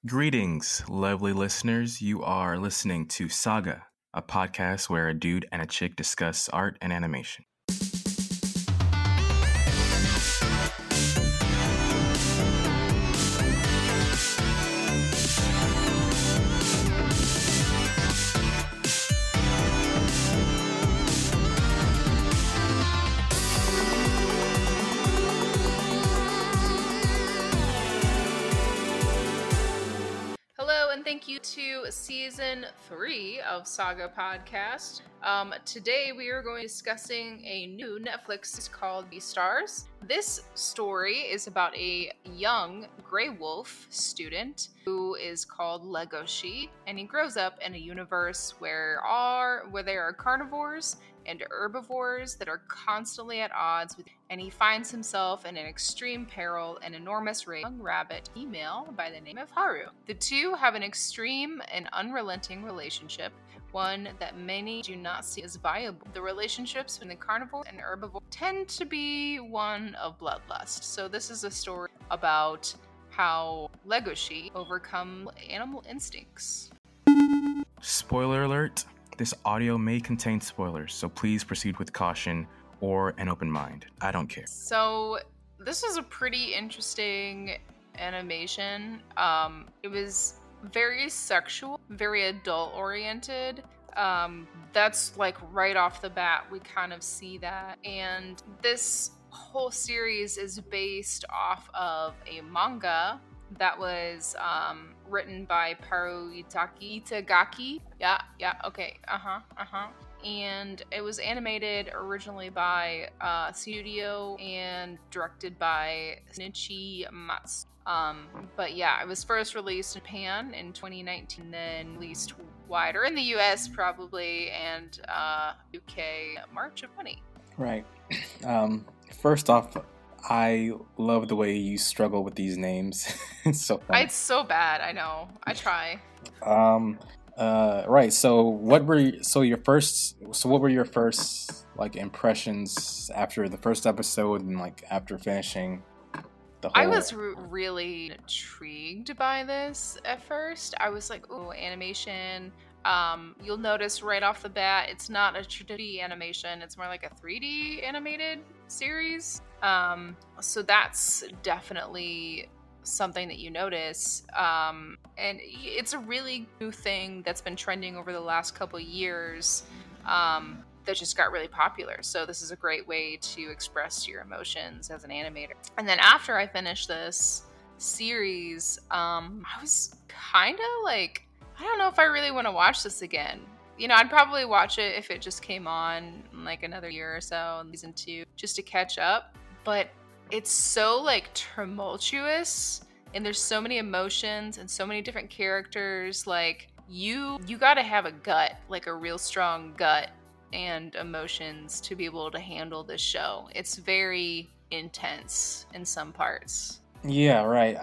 Greetings, lovely listeners. You are listening to Saga, a podcast where a dude and a chick discuss art and animation. Hello, and thank you to Season 3 of Saga Podcast. Today we are going to be discussing a new Netflix called Beastars. This story is about a young Grey Wolf student who is called Legoshi, and he grows up in a universe where there are carnivores and herbivores that are constantly at odds with, and he finds himself in an extreme peril, an enormous race, young rabbit female by the name of Haru. The two have an extreme and unrelenting relationship, one that many do not see as viable. The relationships between the carnivore and herbivore tend to be one of bloodlust. So this is a story about how Legoshi overcome animal instincts. Spoiler alert, this audio may contain spoilers, so please proceed with caution or an open mind. I don't care. So this was a pretty interesting animation. It was very sexual, very adult oriented. That's like right off the bat, we kind of see that. And this whole series is based off of a manga that was written by Paru Itagaki. Okay. And it was animated originally by Studio and directed by Shinichi Matsu. But yeah, it was first released in Japan in 2019, then released wider in the US probably, and UK March of 20. Right. First off, I love the way you struggle with these names. It's so fun. It's so bad, I know. I try. Right. So what were your first like impressions after the first episode and like after finishing the whole? I was really intrigued by this at first. I was like, "Ooh, animation." You'll notice right off the bat, it's not a 2D animation. It's more like a 3D animated series. So that's definitely something that you notice. And it's a really new thing that's been trending over the last couple years. That just got really popular. So this is a great way to express your emotions as an animator. And then after I finished this series, I was kind of like, I don't know if I really want to watch this again. You know, I'd probably watch it if it just came on in like another year or so, in season 2, just to catch up. But it's so like tumultuous, and there's so many emotions and so many different characters. Like you got to have a gut, like a real strong gut and emotions to be able to handle this show. It's very intense in some parts. Yeah, right.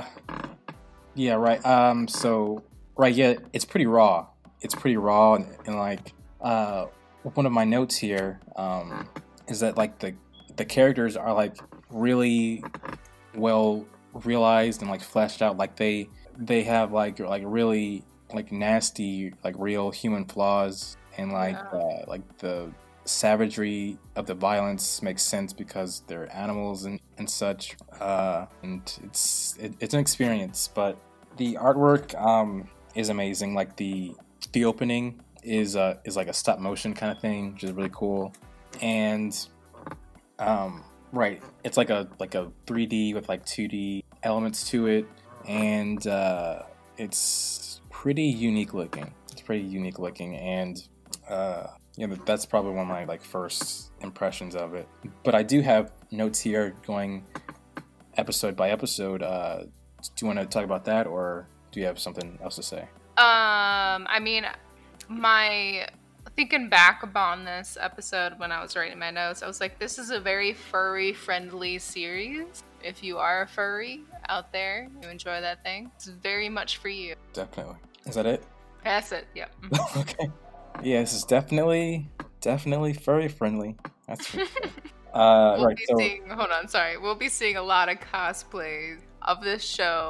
So right, yeah, it's pretty raw. And like one of my notes here is that like the characters are like really well realized and like fleshed out. Like they have like really like nasty like real human flaws, and like the savagery of the violence makes sense because they're animals and such. And it's an experience, but the artwork is amazing. Like the opening is like a stop motion kind of thing, which is really cool. And right, it's like a 3D with like 2D elements to it, and it's pretty unique looking. And that's probably one of my like first impressions of it. But I do have notes here going episode by episode. Do you want to talk about that, or do you have something else to say? I mean, thinking back upon this episode when I was writing my notes, I was like, this is a very furry friendly series. If you are a furry out there, you enjoy that thing, it's very much for you. Definitely. Is that it? That's it, yeah. Okay. Yeah, this is definitely furry friendly. That's for sure. We'll be seeing a lot of cosplays of this show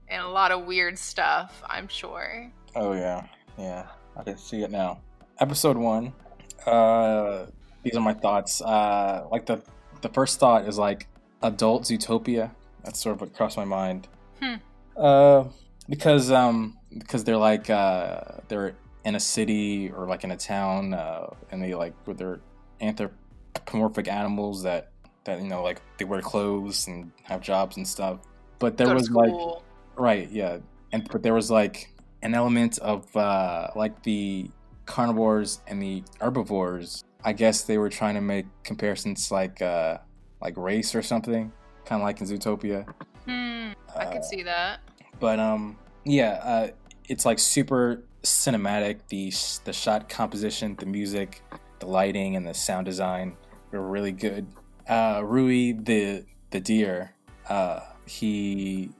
and a lot of weird stuff, I'm sure. Oh yeah, I can see it now. Episode 1. These are my thoughts. Like the first thought is like adult Zootopia. That's sort of what crossed my mind. Because they're like they're in a city or like in a town, and they like with their anthropomorphic animals that like they wear clothes and have jobs and stuff. But there was like right, yeah, but there was like an element of like the carnivores and the herbivores. I guess they were trying to make comparisons like race or something, kind of like in Zootopia. I could see that. But it's like super cinematic. The shot composition, the music, the lighting, and the sound design were really good. Rui the deer, he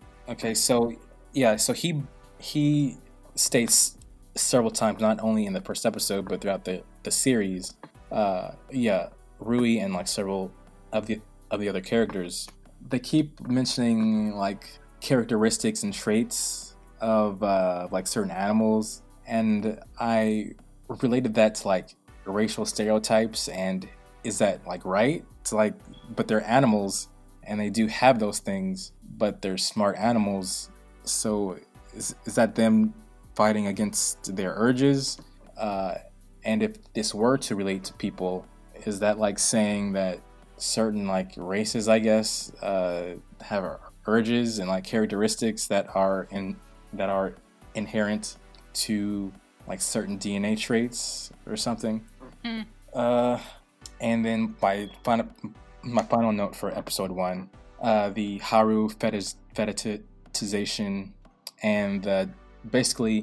states several times, not only in the first episode but throughout the series. Rui and like several of the other characters, they keep mentioning like characteristics and traits of like certain animals, and I related that to like racial stereotypes. And is that like right? It's like, but they're animals and they do have those things, but they're smart animals. So is that them fighting against their urges? And if this were to relate to people, is that like saying that certain like races, I guess, have urges and like characteristics that are inherent to like certain DNA traits or something? And then my final note for episode 1, the Haru fetishization and basically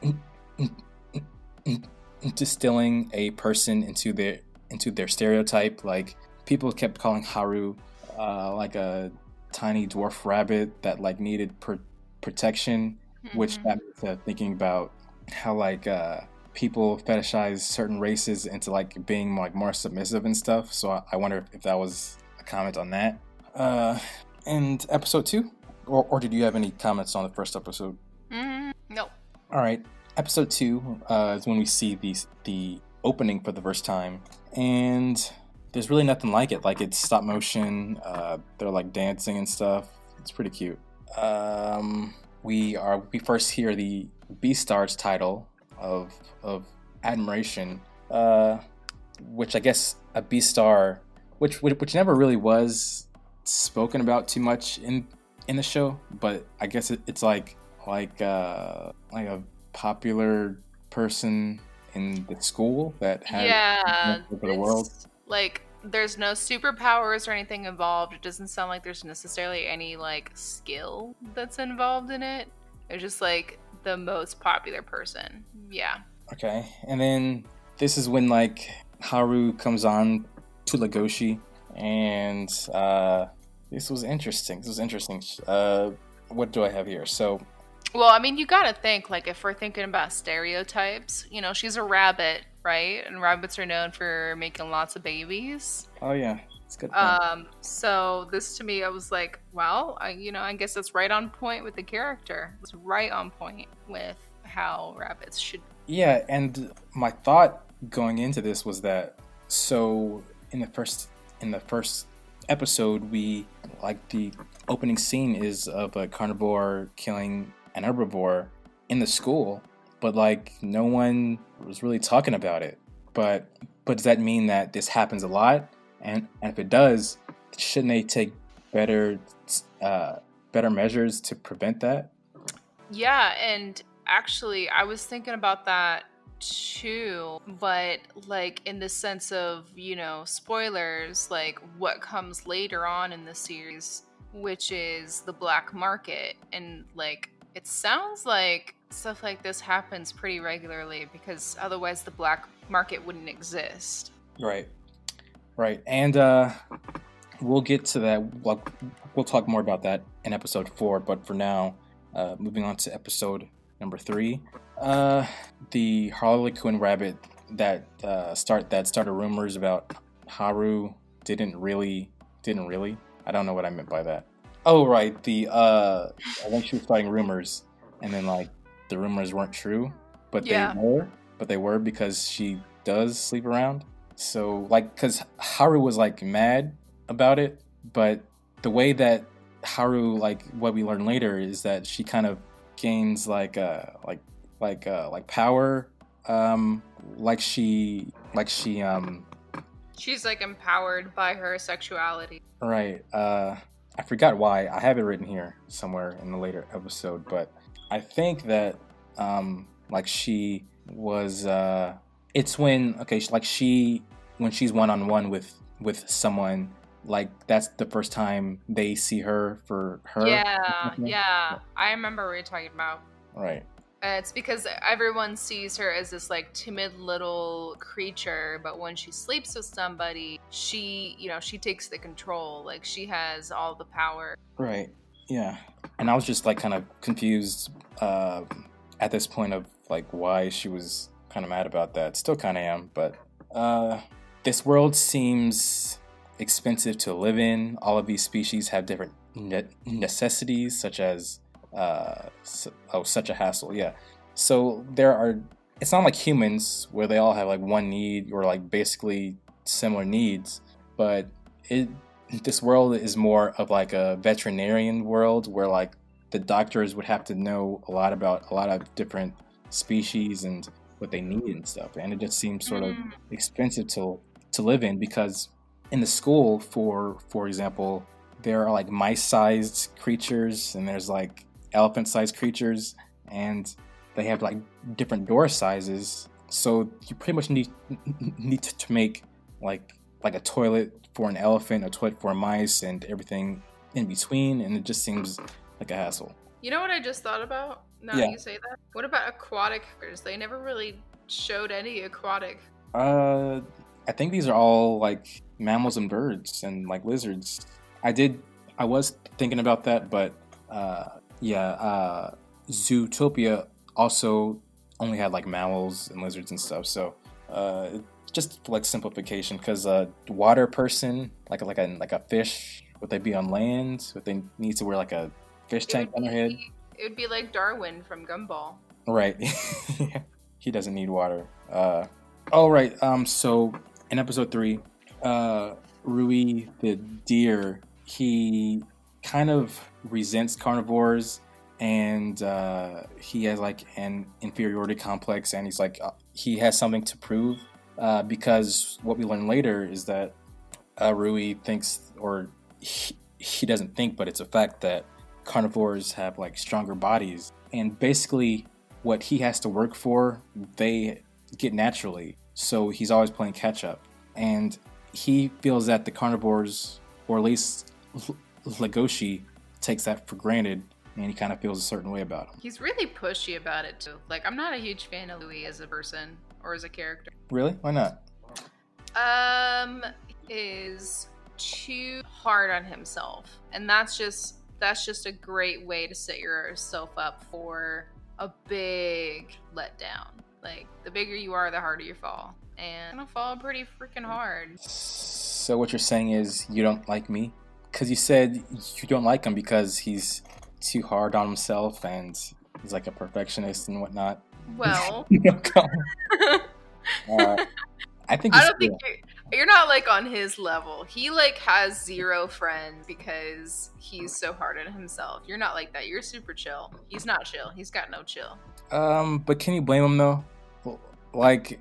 distilling a person into their stereotype. Like people kept calling Haru like a tiny dwarf rabbit that like needed protection, which got me to thinking about how like people fetishize certain races into like being like more submissive and stuff. So I wonder if that was a comment on that. And episode 2, or did you have any comments on the first episode? No. All right. Episode 2 is when we see the opening for the first time, and there's really nothing like it. Like, it's stop motion. They're like dancing and stuff. It's pretty cute. We first hear the Beastars title of admiration, which I guess a Beastar, which never really was spoken about too much in the show, but I guess it's like a popular person in the school that has for the world. Like, there's no superpowers or anything involved. It doesn't sound like there's necessarily any like skill that's involved in it. It's just like the most popular person. Yeah. Okay, and then this is when like Haru comes on to Legoshi, and this was interesting. What do I have here? So, well, I mean, you gotta think, like, if we're thinking about stereotypes, she's a rabbit, right? And rabbits are known for making lots of babies. Oh yeah, it's good. So this to me, I was like, well, I guess that's right on point with the character. It's right on point with how rabbits should. Yeah, and my thought going into this was that, so in the first episode, we like the opening scene is of a carnivore killing an herbivore in the school, but like no one was really talking about it. But does that mean that this happens a lot? And if it does, shouldn't they take better measures to prevent that? Yeah, and actually, I was thinking about that too, but like in the sense of, spoilers, like what comes later on in the series, which is the black market. And like, it sounds like stuff like this happens pretty regularly, because otherwise the black market wouldn't exist. Right. And we'll get to that. We'll talk more about that in episode 4, but for now, moving on to episode number 3, the Harlequin rabbit that started rumors about Haru didn't really. I don't know what I meant by that. Oh right, I think she was starting rumors, and then like the rumors weren't true, but Yeah. they were because she does sleep around. So like, because Haru was like mad about it, but the way that Haru, like what we learn later is that she kind of gains like power, um like she She's like empowered by her sexuality. right. I forgot why. I have it written here somewhere in the later episode, but I think that like she was it's when like when she's one on one with someone, like that's the first time they see her for her. Yeah. I remember what you're talking about. Right. It's because everyone sees her as this like timid little creature, but when she sleeps with somebody, she takes the control. Like she has all the power. Right. Yeah. And I was just like kind of confused at this point of like why she was kind of mad about that. Still kind of am, but this world seems expensive to live in. All of these species have different necessities, such as such a hassle. Yeah. So it's not like humans where they all have like one need or like basically similar needs, but this world is more of like a veterinarian world where like the doctors would have to know a lot about a lot of different species and what they need and stuff, and it just seems sort of expensive to live in, because in the school, for example, there are like mice-sized creatures and there's like elephant-sized creatures, and they have like different door sizes, so you pretty much need to make like a toilet for an elephant, a toilet for a mice, and everything in between, and it just seems like a hassle. You know what I just thought about now Yeah. you say that? What about aquatic critters? They never really showed any aquatic. I think these are all like mammals and birds and like lizards. I was thinking about that, but Zootopia also only had like mammals and lizards and stuff. So just like simplification, because a water person, like a fish, would they be on land? Would they need to wear like a fish tank on their head? It would be like Darwin from Gumball. Right. He doesn't need water. All right. So in episode 3, Rui the deer, he kind of resents carnivores, and he has like an inferiority complex, and he's like he has something to prove, because what we learn later is that Rui thinks, or he doesn't think, but it's a fact that carnivores have like stronger bodies, and basically what he has to work for, they get naturally. So he's always playing catch up, and he feels that the carnivores, or at least Legoshi, takes that for granted, and he kind of feels a certain way about him. He's really pushy about it too. Like, I'm not a huge fan of Louis as a person or as a character. Really? Why not? Is too hard on himself, and that's just a great way to set yourself up for a big letdown. Like, the bigger you are, the harder you fall, and I'm gonna fall pretty freaking hard. So what you're saying is you don't like me? Because you said you don't like him because he's too hard on himself and he's like a perfectionist and whatnot. Well, I think I don't think you're not like on his level. He like has zero friends because he's so hard on himself. You're not like that. You're super chill. He's not chill. He's got no chill. But can you blame him though? Like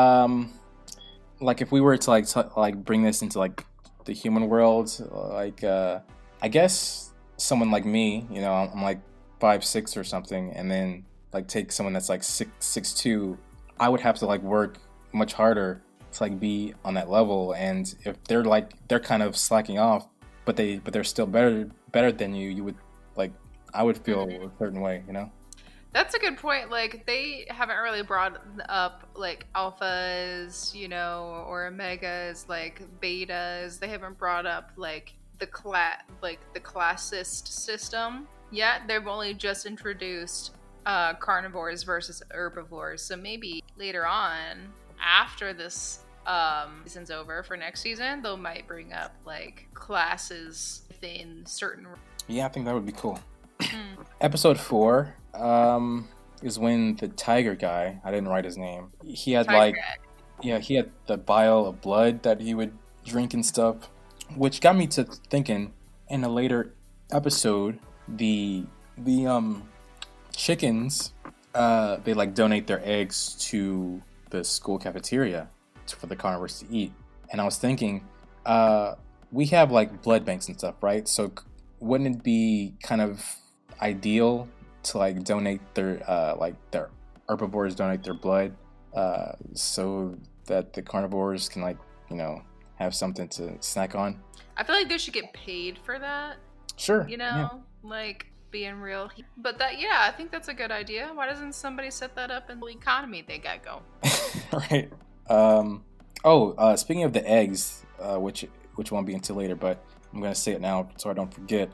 if we were to like bring this into like the human world, like I guess someone like me, you know, I'm like 5'6" or something, and then like take someone that's like 6'2", I would have to like work much harder to like be on that level. And if they're kind of slacking off, but they're still better than you, you would like, I would feel a certain way, you know? That's a good point. Like, they haven't really brought up like alphas, you know, or omegas, like betas. They haven't brought up like the classist system yet. They've only just introduced carnivores versus herbivores. So maybe later on, after this season's over for next season, they might bring up like classes within certain. Yeah, I think that would be cool. Mm. Episode 4 is when the tiger guy, I didn't write his name, he had Tiger he had the vial of blood that he would drink and stuff, which got me to thinking. In a later episode, the chickens, they like donate their eggs to the school cafeteria for the carnivores to eat. And I was thinking, we have like blood banks and stuff, right? So wouldn't it be kind of ideal to like donate their herbivores donate their blood, so that the carnivores can like, have something to snack on? I feel like they should get paid for that. Sure. Like being real. But I think that's a good idea. Why doesn't somebody set that up in the economy they got going? Right. Speaking of the eggs, which won't be until later, but I'm gonna say it now so I don't forget.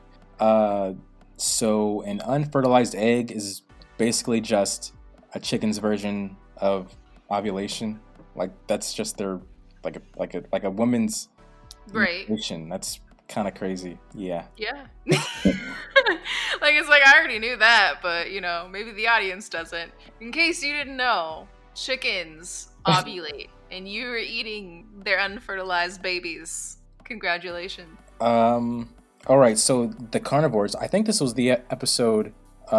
So an unfertilized egg is basically just a chicken's version of ovulation. Like that's just their like a woman's Right. ovulation. That's kind of crazy. Yeah. Yeah. It's like I already knew that, but maybe the audience doesn't. In case you didn't know, chickens ovulate and you're eating their unfertilized babies. Congratulations. All right, so the carnivores, I think this was the episode,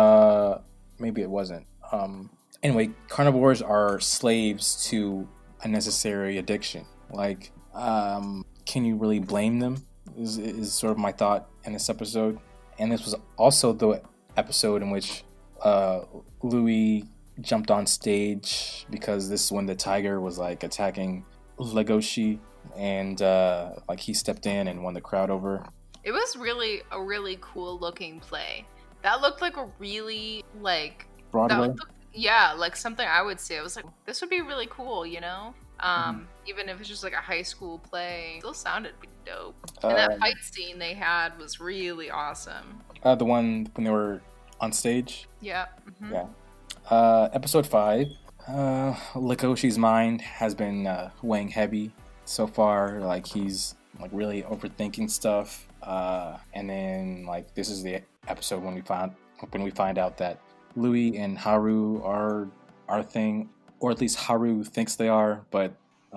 maybe it wasn't. Anyway, carnivores are slaves to unnecessary addiction. Like, can you really blame them? Is sort of my thought in this episode. And this was also the episode in which Louis jumped on stage, because this is when the tiger was like attacking Legoshi, and like he stepped in and won the crowd over. It was really a really cool looking play. That looked like a really Broadway? Like something I would see. I was like, this would be really cool, even if it's just like a high school play. It still sounded pretty dope. And that fight scene they had was really awesome. The one when they were on stage? Yeah. Mm-hmm. Yeah. Episode 5. Legoshi's mind has been weighing heavy so far. Like he's like really overthinking stuff. And then like this is the episode when we find out that Louis and Haru are our thing, or at least Haru thinks they are, but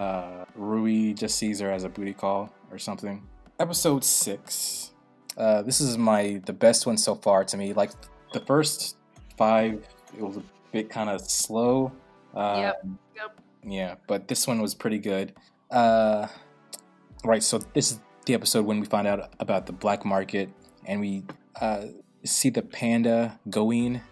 Rui just sees her as a booty call or something. Episode 6. This is the best one so far to me. Like the first 5, it was a bit kind of slow. Yep. Yeah, but this one was pretty good. Right, so this is the episode when we find out about the black market, and we see the panda Goheen.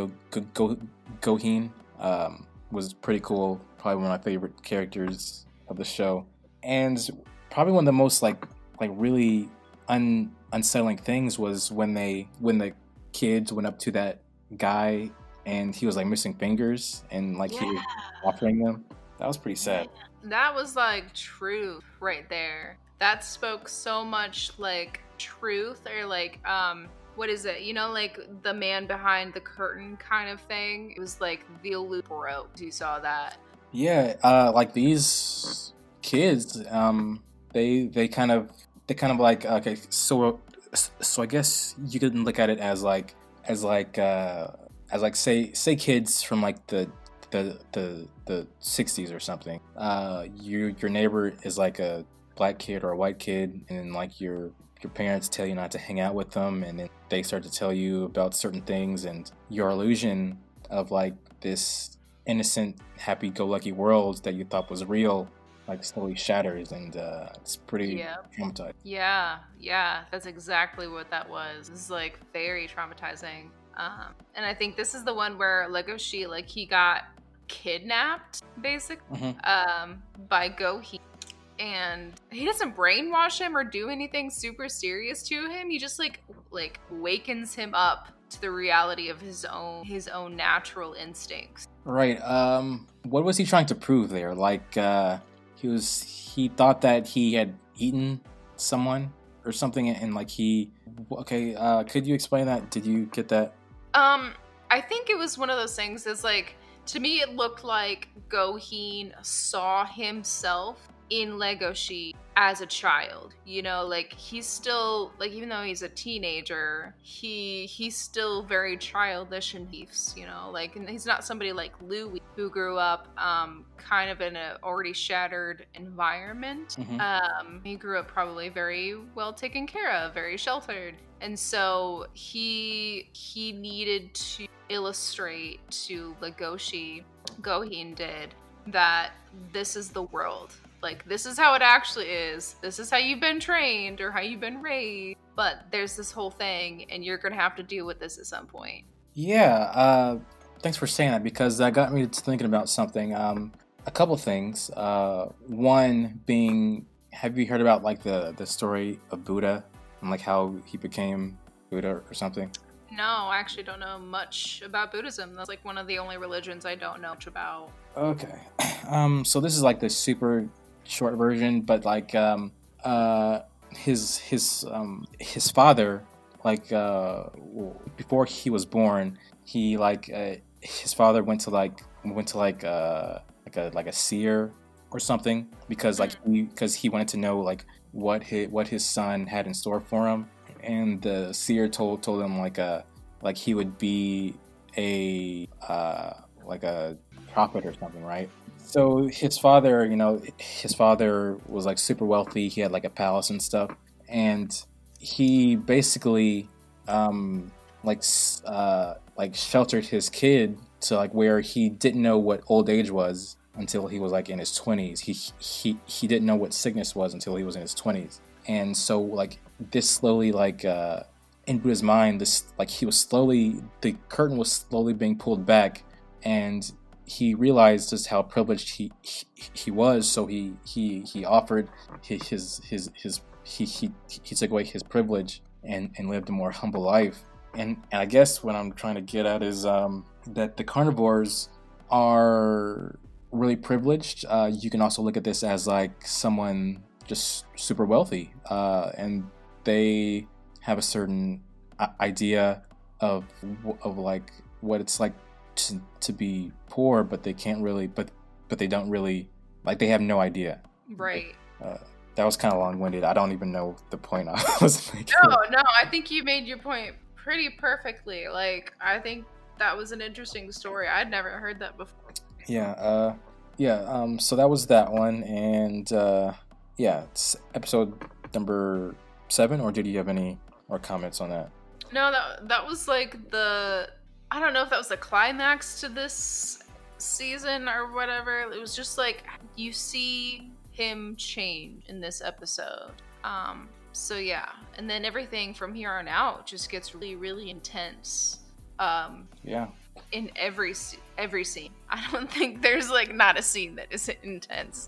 Goheen was pretty cool. Probably one of my favorite characters of the show, and probably one of the most like really unsettling things was when the kids went up to that guy and he was like missing fingers and like he was offering them. That was pretty sad. That was like truth right there. That spoke so much like truth, or like what is it? Like the man behind the curtain kind of thing. It was like the loop broke. You saw that. Yeah, like these kids, they kind of like, okay, so I guess you could look at it as say kids from like the 60s or something. Your neighbor is like a black kid or a white kid, and then like your parents tell you not to hang out with them, and then they start to tell you about certain things, and your illusion of like this innocent, happy-go-lucky world that you thought was real like slowly shatters, and it's pretty traumatizing. Yeah, that's exactly what that was. It's like very traumatizing. And I think this is the one where Legoshi, like he got kidnapped basically by Goheen. And he doesn't brainwash him or do anything super serious to him. He just like wakens him up to the reality of his own natural instincts. Right. What was he trying to prove there? Like he thought that he had eaten someone or something, and like could you explain that? Did you get that? I think it was one of those things. It's like, to me it looked like Goheen saw himself in Legoshi as a child, you know, like he's still like, even though he's a teenager, he's still very childish and beefs, you know, like, and he's not somebody like Louis who grew up kind of in a already shattered environment. He grew up probably very well taken care of, very sheltered, and so he needed to illustrate to Legoshi, Gohin did, that this is the world. Like, this is how it actually is. This is how you've been trained or how you've been raised. But there's this whole thing, and you're going to have to deal with this at some point. Yeah, thanks for saying that, because that got me to thinking about something. A couple things. One being, have you heard about like the story of Buddha and like how he became Buddha or something? No, I actually don't know much about Buddhism. That's like one of the only religions I don't know much about. Okay. So this is like the super short version, but like his father, like before he was born, he like his father went to a seer or something, because like he wanted to know like what his son had in store for him, and the seer told him like he would be a prophet or something, right? So his father was like super wealthy. He had like a palace and stuff, and he basically sheltered his kid to like where he didn't know what old age was until he was like in his 20s. He didn't know what sickness was until he was in his 20s, and so like this slowly into his mind, the curtain was slowly being pulled back, and he realized just how privileged he was. So he offered he took away his privilege and lived a more humble life. And I guess what I'm trying to get at is that the carnivores are really privileged. You can also look at this as like someone just super wealthy, and they have a certain idea of like what it's like to be poor, but they can't really, but they don't really, like, they have no idea. Right. That was kind of long-winded. I don't even know the point I was making. No, I think you made your point pretty perfectly. Like, I think that was an interesting story. I'd never heard that before. Yeah, so that was that one, and it's episode number 7, or did you have any more comments on that? No, that was like I don't know if that was the climax to this season or whatever. It was just like you see him change in this episode. So yeah, and then everything from here on out just gets really, really intense. In every scene. I don't think there's like not a scene that isn't intense.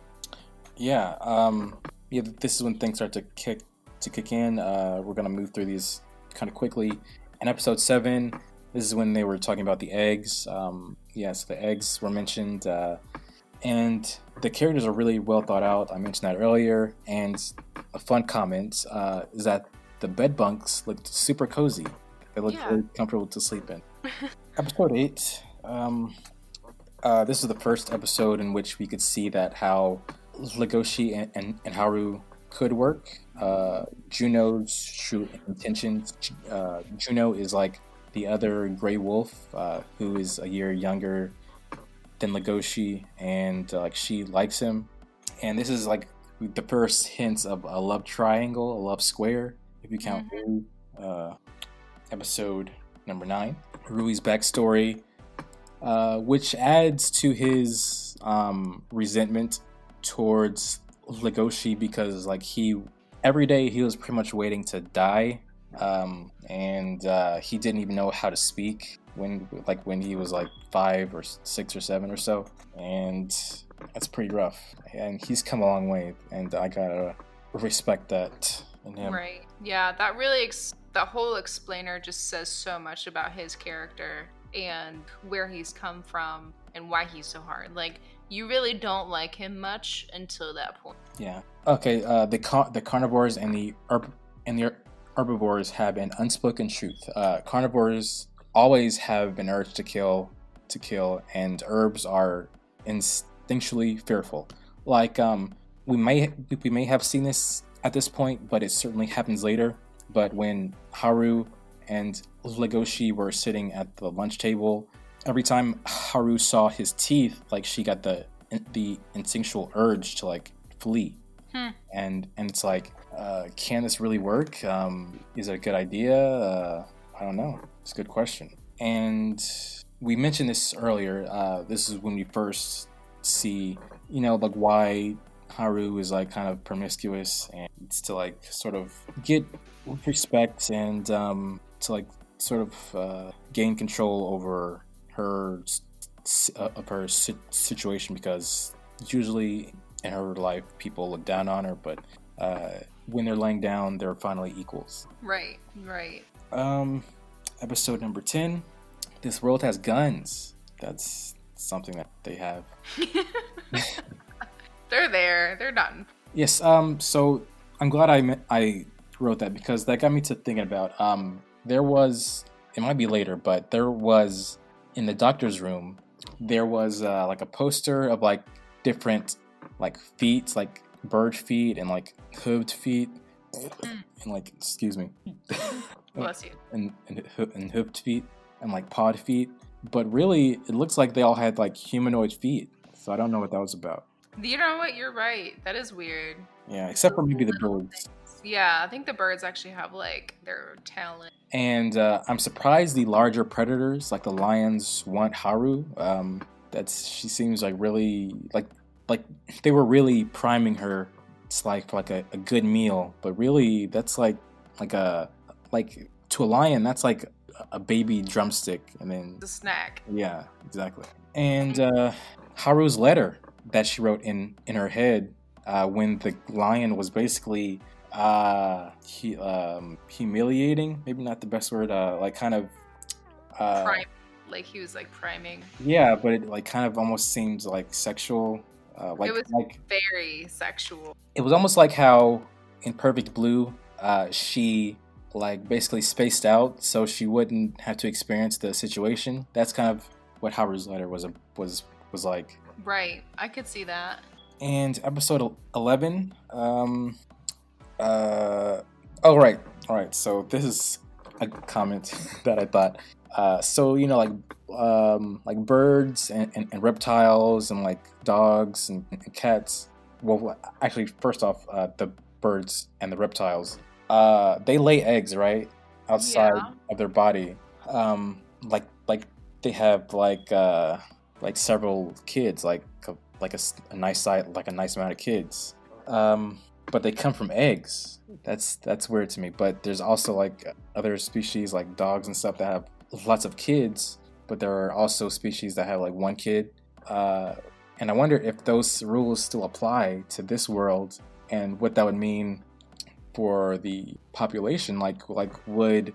This is when things start to kick in. We're gonna move through these kind of quickly. In episode 7, this is when they were talking about the eggs. So the eggs were mentioned, and the characters are really well thought out. I mentioned that earlier. And a fun comment is that the bed bunks looked super cozy. They looked very comfortable to sleep in. Episode 8. This is the first episode in which we could see that how Legoshi and Haru could work. Juno's true intentions. Juno is like the other Grey Wolf, who is a year younger than Legoshi, and she likes him. And this is like the first hints of a love triangle, a love square, if you count Rui. Episode number 9, Rui's backstory, which adds to his resentment towards Legoshi, because like every day he was pretty much waiting to die, and he didn't even know how to speak when he was like 5 or 6 or 7 or so, and that's pretty rough. And he's come a long way, and I gotta respect that in him. Right. Yeah, that really the whole explainer just says so much about his character and where he's come from and why he's so hard. Like, you really don't like him much until that point. Yeah. Okay. The carnivores and the herbivores have an unspoken truth. Carnivores always have an urge to kill, and herbs are instinctually fearful. Like we may have seen this at this point, but it certainly happens later. But when Haru and Legoshi were sitting at the lunch table, every time Haru saw his teeth, like she got the instinctual urge to like flee. And it's like, can this really work? Is it a good idea? I don't know. It's a good question. And we mentioned this earlier. This is when we first see, like why Haru is like kind of promiscuous, and it's to like sort of get respect and to like sort of gain control over her situation, because usually in her life people look down on her, but when they're laying down, they're finally equals. Right. Episode number 10. This world has guns. That's something that they have. They're there. They're not. Yes. So I'm glad I wrote that, because that got me to thinking about. There was, it might be later, but there was in the doctor's room. There was like a poster of like different like feet, like bird feet and like hooved feet, and like, excuse me, Bless you. and hooved feet and like pod feet. But really, it looks like they all had like humanoid feet. So I don't know what that was about. You know what? You're right. That is weird. Yeah, except for maybe the birds. Yeah, I think the birds actually have like their talent. And I'm surprised the larger predators, like the lions, want Haru. She seems like really like they were really priming her. It's like for like a good meal, but really that's like to a lion that's like a baby drumstick, and then The snack. yeah, exactly. And Haru's letter that she wrote in her head when the lion was basically humiliating, maybe not the best word, like kind of Like he was like priming. yeah, but it like kind of almost seems like sexual. It was very sexual. It was almost like how in Perfect Blue, she like basically spaced out so she wouldn't have to experience the situation. That's kind of what Haru's letter was like. Right, I could see that. And episode 11. All right. So this is a comment that I thought. So like birds and reptiles and like dogs and cats. Well, actually, first off, the birds and the reptiles, they lay eggs, right, outside of their body. Like they have like several kids, like a nice amount of kids. But they come from eggs. That's weird to me. But there's also like other species like dogs and stuff that have lots of kids, but there are also species that have like one kid. And I wonder if those rules still apply to this world, and what that would mean for the population. Like would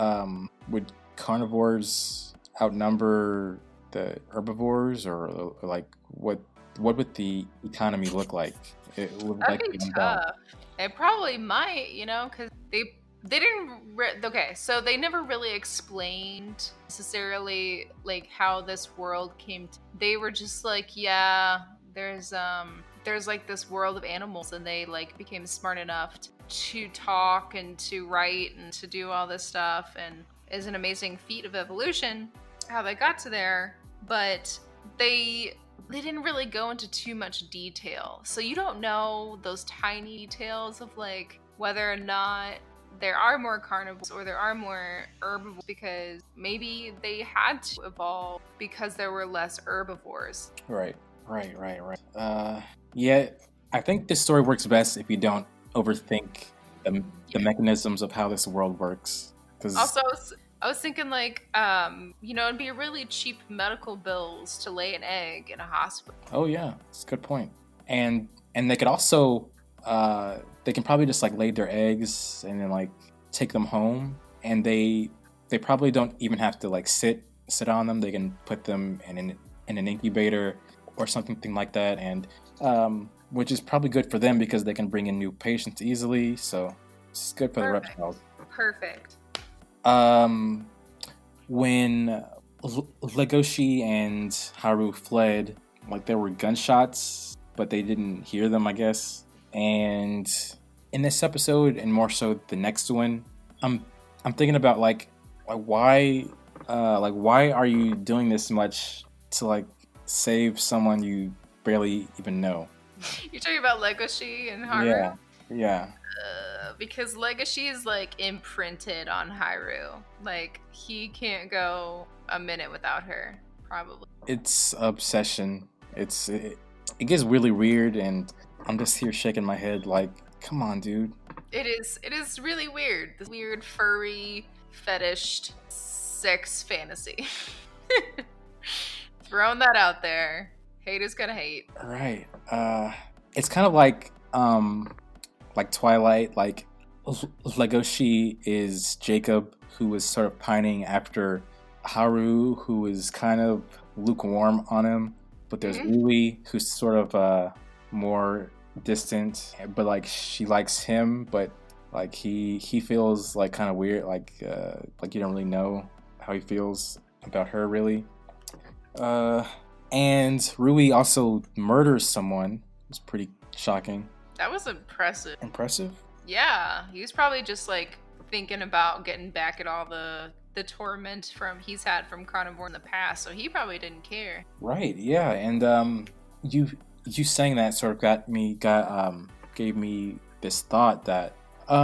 carnivores outnumber the herbivores, or like what would the economy look like? It would That'd be tough. It probably might, because they didn't. Okay, so they never really explained necessarily like how this world came. They were just like, yeah, there's like this world of animals, and they like became smart enough to talk and to write and to do all this stuff, and is an amazing feat of evolution how they got to there. But they didn't really go into too much detail. So you don't know those tiny details of like whether or not there are more carnivores or there are more herbivores, because maybe they had to evolve because there were less herbivores. Right. Yeah, I think this story works best if you don't overthink the mechanisms of how this world works. Also, I was thinking like, it'd be really cheap medical bills to lay an egg in a hospital. Oh yeah, that's a good point. And they could also, they can probably just like lay their eggs and then like take them home, and they probably don't even have to like sit on them. They can put them in an incubator or something like that, and which is probably good for them because they can bring in new patients easily. So it's good for the reptiles. Perfect. When Legoshi and Haru fled, like there were gunshots but they didn't hear them, I guess. And in this episode, and more so the next one, I'm thinking about like why are you doing this much to like save someone you barely even know? You're talking about Legoshi and Haru? Yeah, yeah. Because Legoshi is like imprinted on Haru. Like he can't go a minute without her, probably. It's obsession. It gets really weird, and I'm just here shaking my head like, come on, dude. It is really weird. This weird furry fetished sex fantasy. Throwing that out there. Haters gonna hate. Right. It's kind of like Twilight. Like Legoshi is Jacob, who was sort of pining after Haru, who is kind of lukewarm on him. But there's Rui, who's sort of more distant, but like she likes him, but like he feels like kind of weird, like you don't really know how he feels about her really. And Rui also murders someone. It's pretty shocking. That was impressive. Impressive? Yeah, he was probably just like thinking about getting back at all the torment he's had from Carnivore in the past, so he probably didn't care. Right, yeah, and you saying that sort of gave me this thought that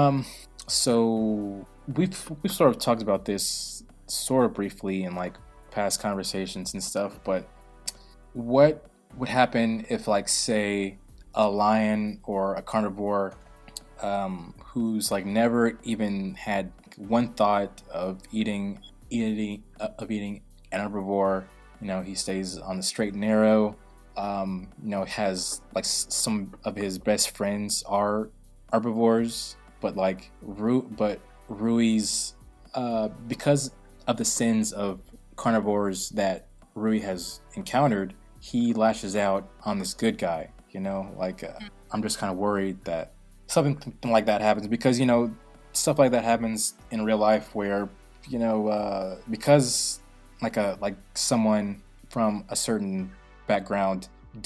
so we've sort of talked about this sort of briefly in like past conversations and stuff, but what would happen if, like, say a lion or a carnivore who's like never even had one thought of eating an herbivore, you know, he stays on the straight and narrow, you know, has like some of his best friends are herbivores, but like Rui's because of the sins of carnivores that Rui has encountered, he lashes out on this good guy, you know, like I'm just kind of worried that something like that happens, because, you know, stuff like that happens in real life where, you know, because like someone from a certain background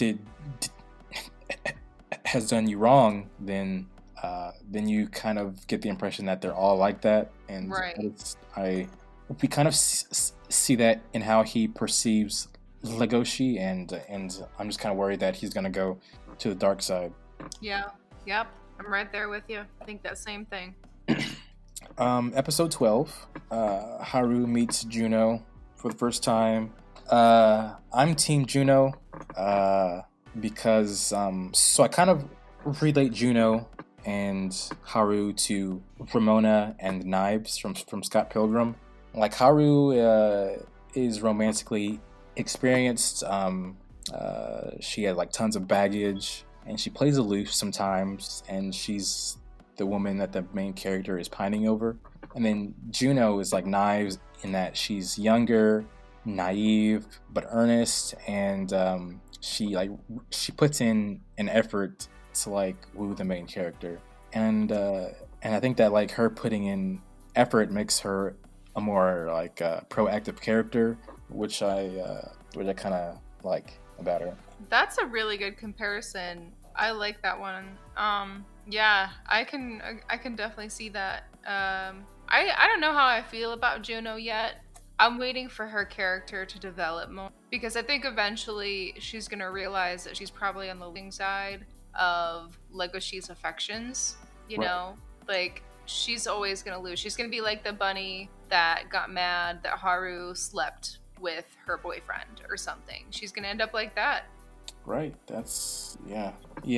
has done you wrong, then you kind of get the impression that they're all like that, and right. We kind of see that in how he perceives Legoshi, and I'm just kind of worried that he's gonna go to the dark side. Yeah, yep, I'm right there with you. I think that same thing. Episode 12, Haru meets Juno for the first time. I'm Team Juno, because so I kind of relate Juno and Haru to Ramona and Knives from Scott Pilgrim. Like, Haru is romantically experienced. She had like tons of baggage, and she plays aloof sometimes, and she's the woman that the main character is pining over. And then Juno is like Knives in that she's younger, naive, but earnest, and she puts in an effort to like woo the main character, and I think that like her putting in effort makes her a more like proactive character, which I kind of like about her. That's a really good comparison. I like that one. Yeah, I can definitely see that. I don't know how I feel about Juno yet. I'm waiting for her character to develop more, because I think eventually she's gonna realize that she's probably on the losing side of Legoshi's affections. You know, like, she's always gonna lose. She's gonna be like the bunny that got mad that Haru slept with her boyfriend or something. She's gonna end up like that. Right. That's yeah.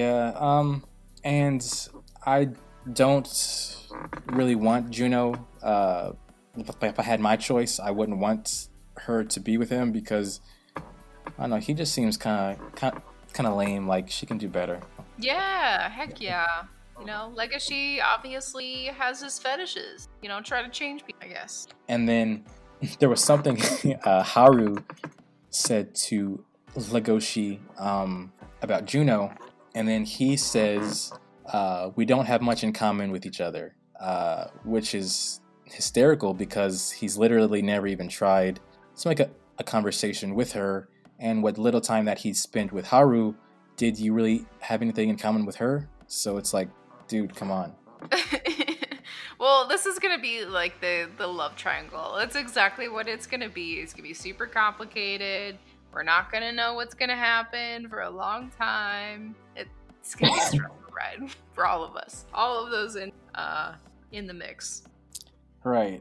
And I don't really want Juno. If I had my choice, I wouldn't want her to be with him, because I don't know, he just seems kind of lame. Like, she can do better. Yeah, heck yeah. You know, Legoshi obviously has his fetishes. You know, try to change people, I guess. And then there was something Haru said to Legoshi about Juno, and then he says, we don't have much in common with each other, which is hysterical, because he's literally never even tried to make a conversation with her, and what little time that he spent with Haru did you really have anything in common with her? So it's like, dude, come on. Well, this is gonna be like the love triangle. That's exactly what it's gonna be. It's gonna be super complicated. We're not gonna know what's gonna happen for a long time. It's gonna be a stressful ride for all of us. All of those in the mix. Right.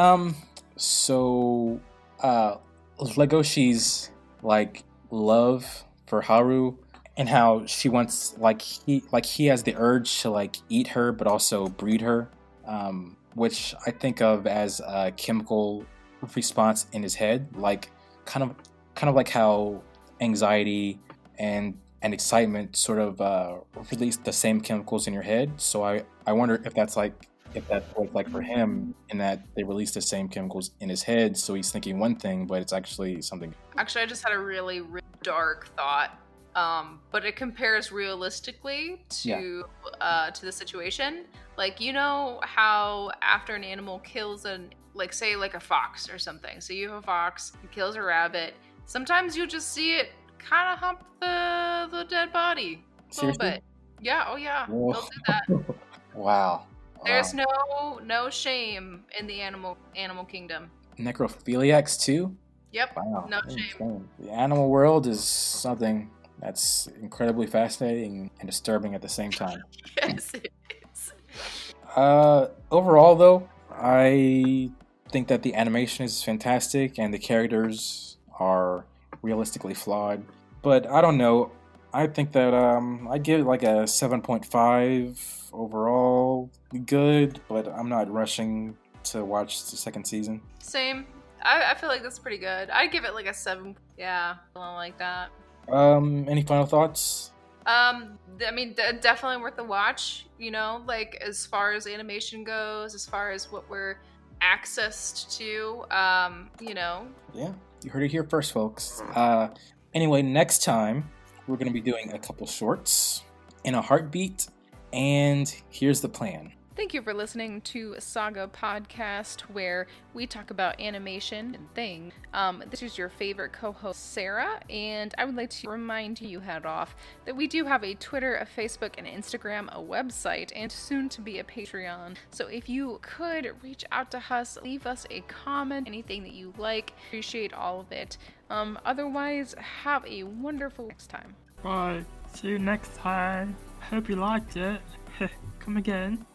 So Legoshi's like love for Haru and how she wants he has the urge to like eat her but also breed her, which I think of as a chemical response in his head, like kind of like how anxiety and excitement sort of release the same chemicals in your head. So I wonder if that's what it's like for him, in that they release the same chemicals in his head, so he's thinking one thing, but it's actually something. Actually, I just had a really, really dark thought, but it compares realistically to the situation. Like, you know how after an animal kills say like a fox or something. So you have a fox, it kills a rabbit. Sometimes you just see it kind of hump the dead body a little bit. Yeah. Oh yeah. Whoa. They'll do that. Wow. There's no shame in the animal kingdom. Necrophiliacs too? Yep. Wow. No shame. The animal world is something that's incredibly fascinating and disturbing at the same time. Yes, it is. Overall though, I think that the animation is fantastic and the characters are realistically flawed. But I don't know. I think that I give it like a 7.5 overall. Good, but I'm not rushing to watch the second season. Same. I feel like that's pretty good. I'd give it like a 7. Yeah, something like that. Any final thoughts? I mean, definitely worth the watch. You know, like as far as animation goes, as far as what we're accessed to. You know. Yeah, you heard it here first, folks. Anyway, next time we're going to be doing a couple shorts in a heartbeat, and here's the plan. Thank you for listening to Saga Podcast, where we talk about animation and things. This is your favorite co-host, Sarah, and I would like to remind you, head off, that we do have a Twitter, a Facebook, and Instagram, a website, and soon to be a Patreon. So if you could reach out to us, leave us a comment, anything that you like, appreciate all of it. Otherwise, have a wonderful next time. Bye. See you next time. Hope you liked it. Come again.